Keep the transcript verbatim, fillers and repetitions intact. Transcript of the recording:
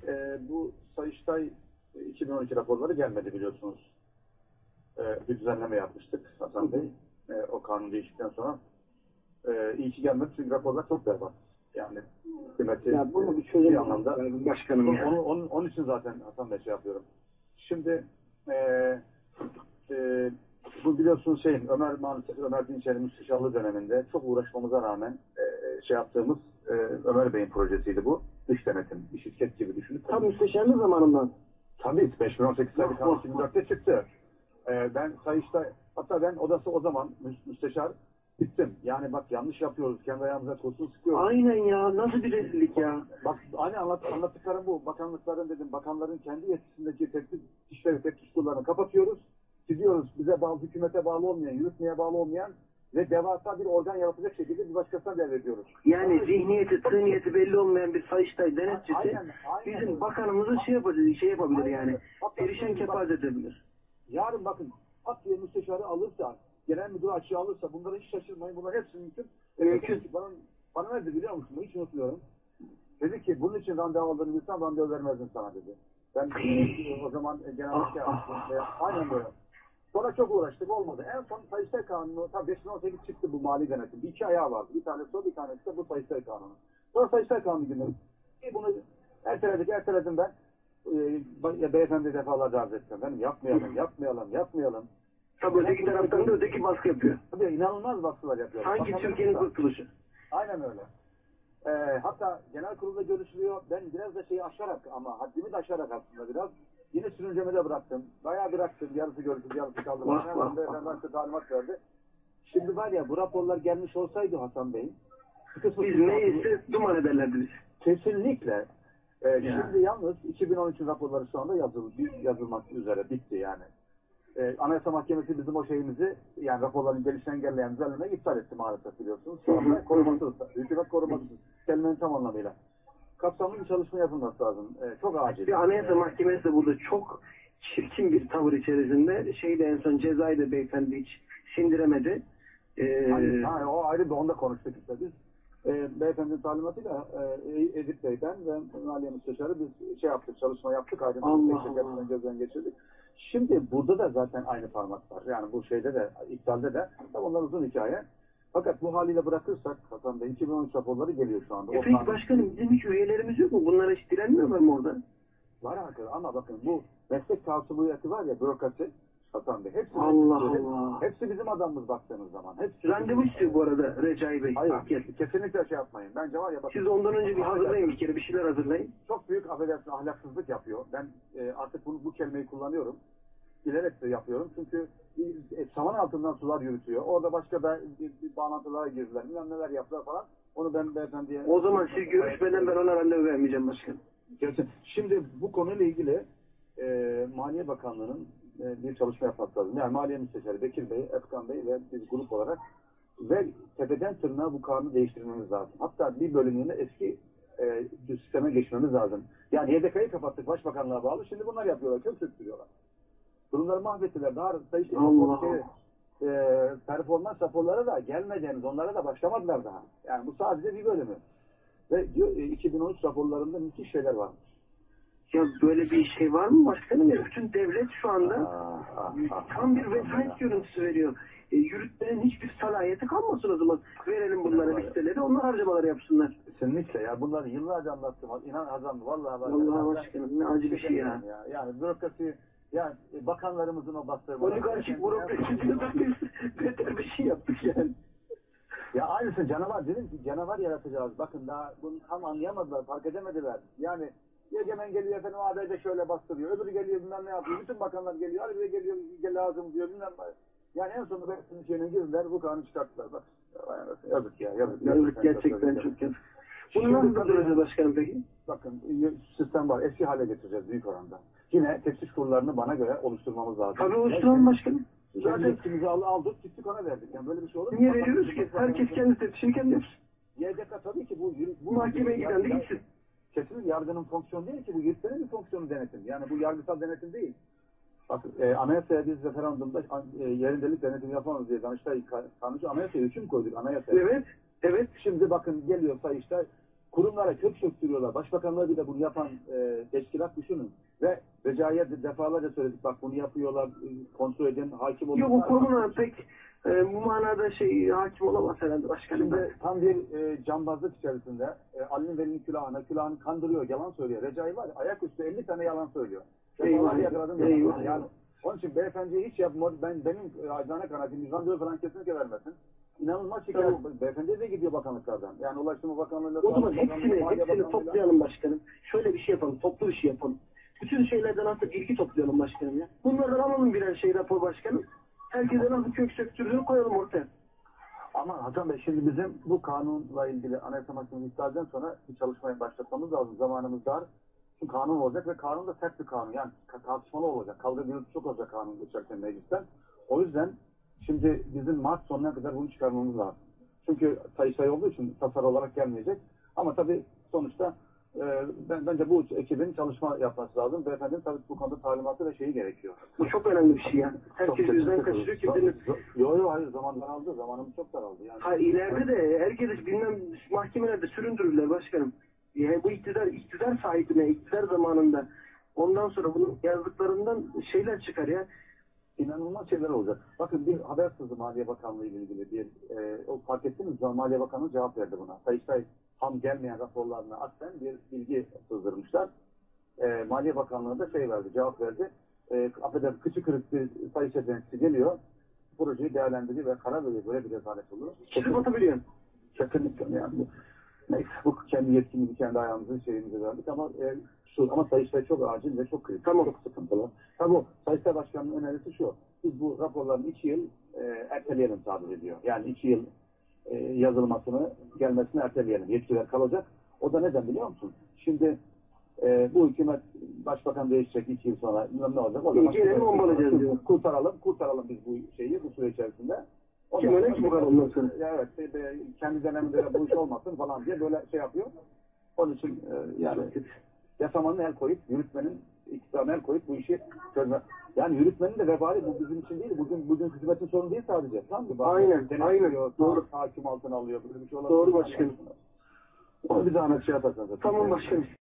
e, bu Sayıştay iki bin on iki raporları gelmedi biliyorsunuz. E, bir düzenleme yapmıştık Hasan Bey. E, o kanun değiştikten sonra. E, iyi ki gelmedi çünkü raporlar çok berbat. Yani hükümeti ya bunu bir çözüm bir anlamda başkanım onun, ya. onun, onun, onun için zaten Hasan Bey şey yapıyorum. Şimdi e, e, bu biliyorsunuz şeyin Ömer maalesef Ömer Dinçer'in müsteşarlığı döneminde çok uğraşmamıza rağmen e, şey yaptığımız e, Ömer Bey'in projesiydi bu. Dış denetim, bir şirket gibi düşünün. Tam müsteşarlık zamanından. Tabii beş bin on sekiz sayılı kanun iki bin dörtte çıktı. E, ben Sayıştay, hatta ben odası o zaman müsteşar bittim. Yani bak yanlış yapıyoruz, kendi ayağımıza kurşun sıkıyoruz. Aynen ya, nasıl bir rezillik ya. Bak aynı anlat, anlattıklarım bu. Bakanlıkların dedim, bakanların kendi yetkisindeki teklif işleri, teklif kurlarını kapatıyoruz. Gidiyoruz bize bağlı, hükümete bağlı olmayan, yürütmeye bağlı olmayan ve devasa bir organ yaratacak şekilde bir başkasına devrediyoruz. Yani yani zihniyeti, tıhniyeti belli olmayan bir Sayıştay denetçisi aynen, aynen bizim öyle. bakanımızı şey yapabilir, şey yapabilir Aynen yani. Perişan kefaz edebilir. Yarın bakın Ak diye müsteşarı alırsa, genel müdür açığı alırsa bunlara hiç şaşırmayın. Bunlar hepsi mümkün. Mümkün. Bana, bana verdi biliyor musun? Hiç unutmuyorum. Dedi ki bunun için randevu aldığını bilsem randevu vermezdim sana dedi. Ben o zaman genel başkan aynen böyle. Sonra çok uğraştık olmadı. En son Sayıştay Kanunu tabii beş bin on sekiz çıktı bu mali denetim. Bir iki ayağı vardı. Bir tanesi o bir tanesi de bu Sayıştay Kanunu. Sonra Sayıştay Kanunu günü. Bunu erteledik erteledim ben. E, beyefendi defalarca arz ettim. Benim yapmayalım yapmayalım yapmayalım. Tabii öteki taraftan da öteki baskı yapıyor. Tabii inanılmaz baskılar yapıyor. Sanki Türkiye'nin kurtuluşu. Aynen öyle. Ee, hatta genel kurulda görüşülüyor. Ben biraz da şeyi aşarak ama haddimi de aşarak aslında biraz. Yine sürüncemede bıraktım. Bayağı bıraktım. Yarısı görüşüldü, yarısı kaldı. Vah, vah, Beyefendi başka talimat verdi. Şimdi var ya bu raporlar gelmiş olsaydı Hasan Bey. Biz neyse duman ederlerdi biz. Kesinlikle. Ee, ya. Şimdi yalnız iki bin on üç raporları şu anda yazıl, yazılmak üzere bitti yani. Ee, Anayasa Mahkemesi bizim o şeyimizi yani raporların gelişini engelleyen düzenlemeyi iptal etti maalesef biliyorsunuz. Şu anda korumasız. Hükümet korumasız. Kelimenin tam anlamıyla. Kapsamlı bir çalışma yapılması lazım. Ee, çok acil. Bir Anayasa Mahkemesi de burada çok çirkin bir tavır içerisinde. Şeyde en son cezayı da beyefendi hiç sindiremedi. Ee, hani, ha, o ayrı bir onda konuştuk işte biz. E, beyefendinin talimatıyla e, Edip Bey'den ve Maliye Müsteşarı biz şey yaptık, çalışma yaptık. Ayrıca gözden geçirdik. Şimdi burada da zaten aynı parmak var. Yani bu şeyde de, iptalde de. Tabii onlar uzun hikaye. Fakat bu haliyle bırakırsak Hasan Bey iki bin on üç raporları geliyor şu anda. E peki başkanım bizim hiç üyelerimiz yok mu? Bunlara hiç direnmiyorlar mı orada? Var arkadaşlar ama bakın bu meslek tavsiyesi var ya bürokrasi Hasan Bey. Hepsi Allah bizim, Allah. Hepsi bizim adamımız baktığınız zaman. Hepsi randevu istiyor bu arada Recai Bey. Hayır Gel. kesinlikle şey yapmayın. Bence var ya bakın. Siz ondan önce bir hazırlayın bir kere bir şeyler hazırlayın. Çok büyük affedersin ahlaksızlık yapıyor. Ben e, artık bunu, bu kelimeyi kullanıyorum. Bilerek de yapıyorum. Çünkü e, saman altından sular yürütüyor. Orada başka be, bir, bir bağlantılara girdiler. Bilmem neler yaptılar falan. Onu ben beyefendiye... O zaman siz görüşmeden ben ona randevu vermeyeceğim başkanım. Gerçekten. Şimdi bu konuyla ilgili e, Maliye Bakanlığı'nın e, bir çalışma yapmak lazım. Yani Maliye Müsteşarı Bekir Bey, Efkan Bey ve biz grup olarak ve tepeden tırnağa bu kanunu değiştirmemiz lazım. Hatta bir bölümünde eski e, sisteme geçmemiz lazım. Yani Y D K'yı kapattık, Başbakanlığa bağlı. Şimdi bunlar yapıyorlar, çok söktürüyorlar. Durumları mahvettiler. Daha sayıştay e, performans raporları da gelmeyeceğiniz, onlara da başlamadılar daha. Yani bu sadece bir bölümü. Ve diyor, e, iki bin on üç raporlarında müthiş şeyler varmış. Ya böyle bir şey var mı başkanım? Ya bütün devlet şu anda ah, ah, ah, tam bir ah, vesayet ah, görüntüsü veriyor. E, yürütmenin hiçbir salahiyeti kalmasın o zaman. Verelim bunlara listeleri, onlar harcamaları yapsınlar. Kesinlikle ya. Bunları yıllarca anlattım. İnan Hazan vallahi var. Vallahi başkanım ne acı bir şey ya. ya. Yani bürokrasi, yani bakanlarımızın o bastırma. Oligarşik bürokrasi diyoruz biz. Beter bir şey yaptık yani. Ya aynısı canavar dedim ki canavar yaratacağız. Bakın daha bunu tam anlayamadılar, fark edemediler. Yani Egemen geliyor efendim A B D şöyle bastırıyor. Öbürü geliyor bilmem ne yapıyor. Bütün bakanlar geliyor. Ali Bey geliyor gel lazım diyor bilmem ne. Yani en sonunda hepsinin şeyine girdiler. Bu kanunu çıkarttılar. Bak yazık ya. Yazık, yazık gerçekten çok, çok yazık. Bunu nasıl durduracağız başkanım peki? Bakın sistem var. Eski hale getireceğiz büyük oranda. Yine teftiş kurullarını bana göre oluşturmamız lazım. Tabii oluşturalım başkanım. Zaten yetkimizi aldık gittik ona verdik. Yani böyle bir şey olur mu? Niye veriyoruz ki? Herkes kendi tefişini kendi yapsın. Y D K tabii ki bu... bu mahkemeye giden de gitsin. Kesinlikle yargının fonksiyonu değil ki bu yürütmenin bir fonksiyonu denetim. Yani bu yargısal denetim değil. Bak e, anayasaya biz referandumda e, yerindelik denetim yapamaz diye Danıştay kanuncu anayasaya hüküm koyduk anayasaya. Evet, evet. Şimdi bakın geliyor Sayıştay kurumlara kök söktürüyorlar. Başbakanlığı bile bunu yapan e, teşkilat düşünün. Ve Recai'ye de defalarca söyledik. Bak bunu yapıyorlar. E, kontrol edin. Hakim olun. Yok, bu kurumlar pek e, bu manada şey hakim olamaz herhalde başkanım. Şimdi tam bir e, cambazlık içerisinde e, Ali'nin Veli'nin külahına, külahını kandırıyor, yalan söylüyor. Recai var ya, ayaküstü elli tane yalan söylüyor. Eyvah, yakaladım, eyvah. Yani onun için beyefendiye hiç yapma. Ben benim e, acizane kanaatim yüz on falan kesinlikle vermesin. İnanılmaz şikayet. Tamam. Beyefendiye de gidiyor bakanlıklardan. Yani Ulaştırma Bakanlığı'yla... O zaman hepsini, hepsini toplayalım başkanım. Şöyle bir şey yapalım, toplu bir şey yapalım. Bütün şeylerden artık bilgi toplayalım başkanım ya. Bunlardan alalım birer şey rapor başkanım. Herkese nasıl kök söktürdüğünü koyalım ortaya. Ama Hasan Bey, şimdi bizim bu kanunla ilgili Anayasa Mahkemesi iptalden sonra bir çalışmaya başlatmamız lazım. Zamanımız dar. Çünkü kanun olacak ve kanun da sert bir kanun. Yani tartışmalı olacak. Kavga gürültü çok olacak kanun geçerken meclisten. O yüzden şimdi bizim Mart sonuna kadar bunu çıkarmamız lazım. Çünkü sayıştay olduğu için tasarı olarak gelmeyecek. Ama tabii sonuçta e, ben, bence bu ekibin çalışma yapması lazım. Beyefendinin tabii bu konuda talimatı ve şeyi gerekiyor. Bu çok önemli bir şey ya. Herkes yüzden kaçırıyor, kimsenin... Yok yok hayır, zaman daraldı. Zamanımız çok daraldı. Yani, ha ileride de herkes bilmem mahkemelerde süründürürler başkanım. Yani bu iktidar, iktidar sahibine, iktidar zamanında ondan sonra bunun yazdıklarından şeyler çıkar ya. İnanılmaz şeyler olacak. Bakın bir haber sızdı Maliye Bakanlığı ile ilgili bir e, o fark ettiniz mi? Maliye Bakanlığı cevap verdi buna. Sayıştay tam gelmeyen raporlarına aslen bir bilgi sızdırmışlar. E, Maliye Bakanlığı da şey verdi, cevap verdi. E, affedersin, kıçı kırık bir Sayıştay temsilcisi geliyor. Projeyi değerlendiriyor ve karar veriyor. Böyle bir rezalet olur. Çizip atabiliyorsun. Kesinlikle yani bu. Neyse, bu kendi yetkimizi, kendi ayağımızı şeyimizi verdik ama e, şu ama Sayıştay çok acil ve çok kritik, tamam. çok sıkıntılı. Tabii bu Sayıştay Başkanı'nın önerisi şu: biz bu raporların iki yıl e, erteleyelim tabir ediyor. Yani iki yıl e, yazılmasını, gelmesini erteleyelim. Yetkiler kalacak. O da neden biliyor musun? Şimdi e, bu hükümet başbakan değişecek iki yıl sonra, bilmem ne olacak. O zaman gelelim bombalayacağız diyor. Kurtaralım, kurtaralım biz bu şeyi bu süre içerisinde. Kim öyle ki bu kadar ondan sonra? Evet, şey, kendi döneminde bu iş olmasın falan diye böyle şey yapıyor. Onun için e, yani yasamanın el koyup, yürütmenin iktidarına el koyup bu işi çözme. Yani yürütmenin de vebali bu bizim için değil. Bugün bugün hükümetin sorunu değil sadece. Tamam mı? Aynen, aynen. Doğru. Hakim altına alıyor. Böyle bir şey olabilir. Doğru başkanım. Onu bir zahmet şey yaparsanız. Tamam başkanım.